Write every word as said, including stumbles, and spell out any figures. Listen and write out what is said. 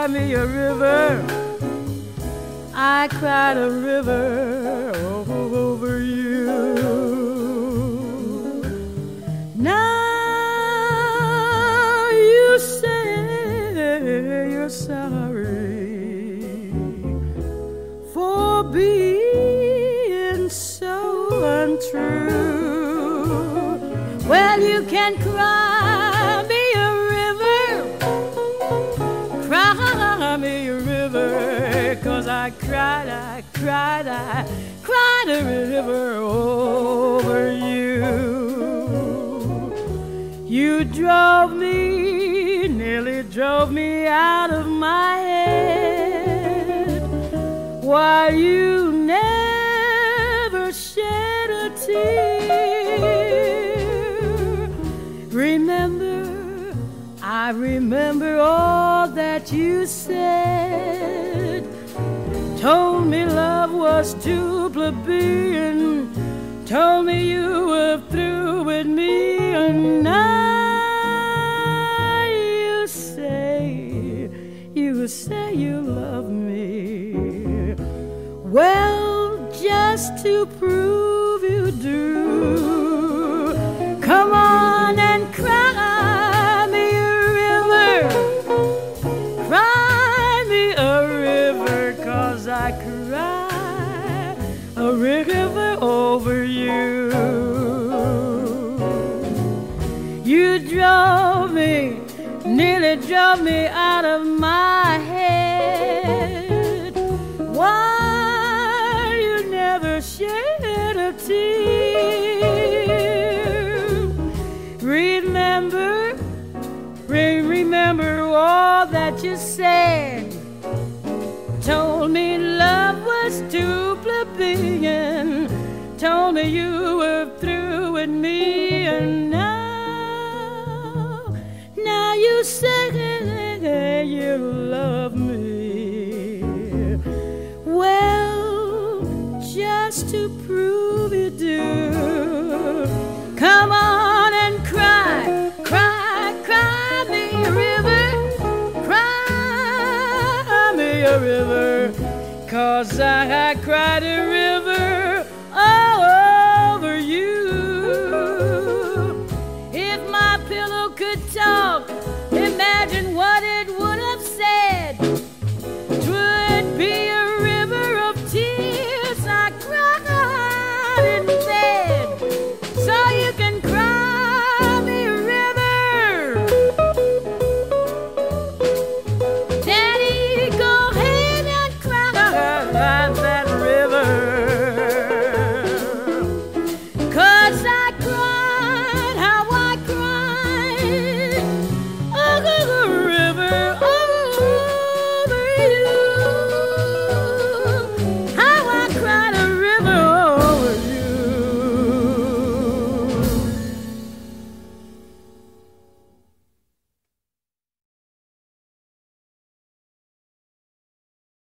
me a river. I cried a river over you. Now you say you're sorry for being so untrue. Well, you can cry me a river, cry me a river, 'cause I cried, I cried, I cried a river over you. You drove me, nearly drove me out of my head, while you never shed a tear. Remember, I remember all that you said. Told me love was too plebeian, told me you were through with me, and now you say, you say you love me. Well, just to prove you do, come on and cry me a river, cry me a river, 'cause I cry a river over you. You drove me, nearly drove me out of my head, why you never shed a tear. Remember, re- remember all that you said. Told me love was too plebeian, told me you were through with me, and now, now you say you love me. Well, just to prove you do, come on and cry, cry, cry me a river, cry me a river, 'cause I, I cried a